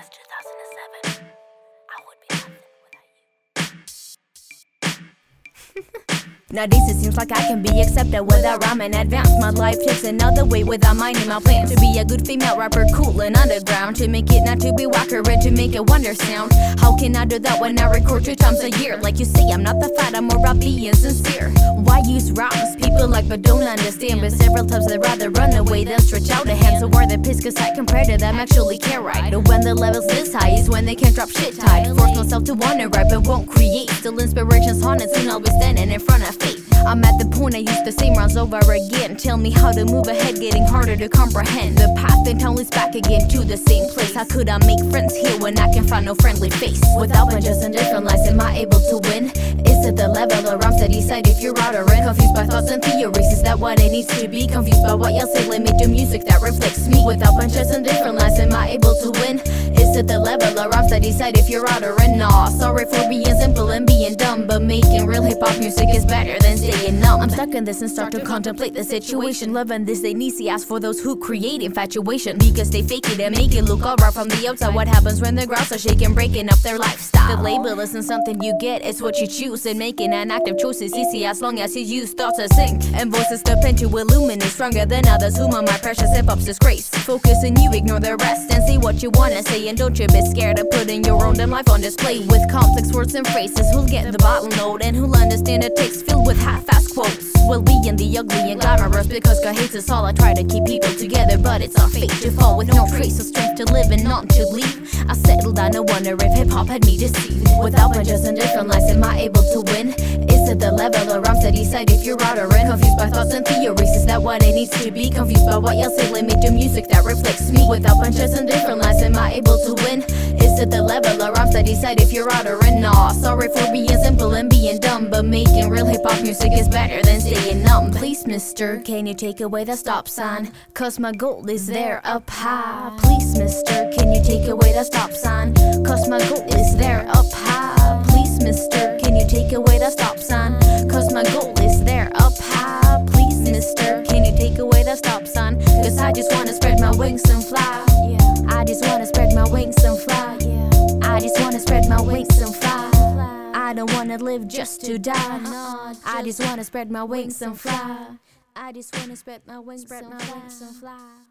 Since 2007, I would be nothing without you. Nowadays it seems like I can be accepted without rhyming. Advance my life takes another way without minding my plan. To be a good female rapper, cool and underground. To make it not to be whacker and to make it wonder sound. How can I do that when I record 2 times a year? Like you say, I'm not the fight, I'm more about being sincere. Why use rhymes? People like but don't understand. But several times they'd rather run away than stretch out a hand. So where the piss, cause I compare to them actually care right. But when the level's this high is when they can't drop shit tight. Force myself to wanna write but won't create. Still inspiration's haunted, soon I'll be standing in front of fate. I'm at the point I use the same rounds over again. Tell me how to move ahead, getting harder to comprehend. The path then leads back again to the same place. How could I make friends here when I can find no friendly face? Without bunches and different lies, am I able to win? Is it the level of rhymes that decide if you're out or in? Confused by thoughts and theories, is that what it needs to be? Confused by what y'all say, let me do music that reflects me. Without bunches and different lies, am I able to win? Is it the level of rhymes that decide if you're out or in? Nah, sorry for being simple and being dumb, but making real hip-hop music is better than staying numb. I'm stuck in this and start to contemplate the situation. Loving this ain't easy, ask for those who create infatuation. Because they fake it and make it look alright from the outside. What happens when the grounds are shaking, breaking up their lifestyle? The label isn't something you get, it's what you choose. And making an active choice is easy as long as you use thoughts to sync. And voices depend to illuminate, stronger than others. Whom are my precious hip-hop's disgrace? Focus and you ignore the rest and say what you wanna say. And don't you be scared of putting your own damn life on display. With complex words and phrases, who'll get the bottle note? And who'll understand a text filled with half-assed quotes? We'll be in the ugly and glamorous because God hates us all. I try to keep people together, but it's our fate to fall with no trace of strength to live and not to leave. I settled down, I wonder if hip-hop had me deceived. Without bunches and different lies, am I able to win? Is it the level of rhymes that decide if you're out or in? Confused by thoughts and theories, is that what it needs to be? Confused by what y'all say, let me do music that reflects me. Without bunches and different lies, am I able to win? Is it the level of rhymes that decide if you're out or in? Nah, sorry for being simple and being dumb, but making real hip-hop music is better than staying numb. Please, mister, can you take away the stop sign? Cause my goal is there up high. Please, mister, can you take away the stop sign? Cause my goal is there up high. Please, mister, can you take away the stop sign? Cause my goal is there up high. Please, mister, can you take away the stop sign? Cause I just wanna spread my wings and fly. I just wanna spread my wings and fly. I just wanna spread my wings and fly. I don't wanna live just to die. I just wanna spread my wings and fly. I just wanna spread my wings and fly.